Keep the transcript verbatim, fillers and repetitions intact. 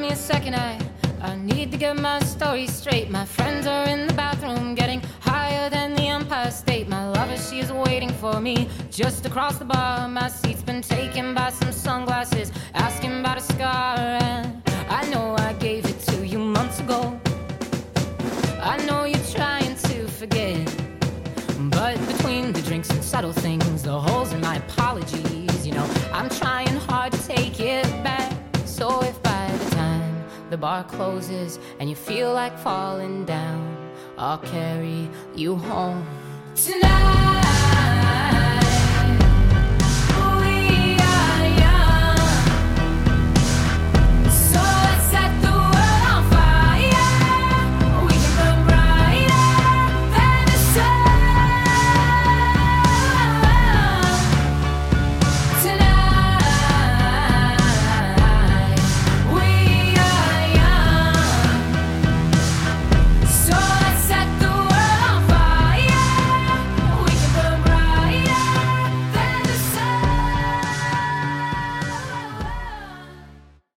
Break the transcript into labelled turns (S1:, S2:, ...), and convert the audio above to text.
S1: me a second, I, I need to get my story straight. My friends are in the bathroom getting higher than the Empire State. My lover, she is waiting for me just across the bar. My seat's been taken by some sunglasses, asking about a scar. And I know I gave it to you months ago. I know you're trying to forget, but between the drinks and subtle things, the holes in my apologies, you know, I'm trying hard to take it back. So if by the time the bar closes and you feel like falling down, I'll carry you home tonight.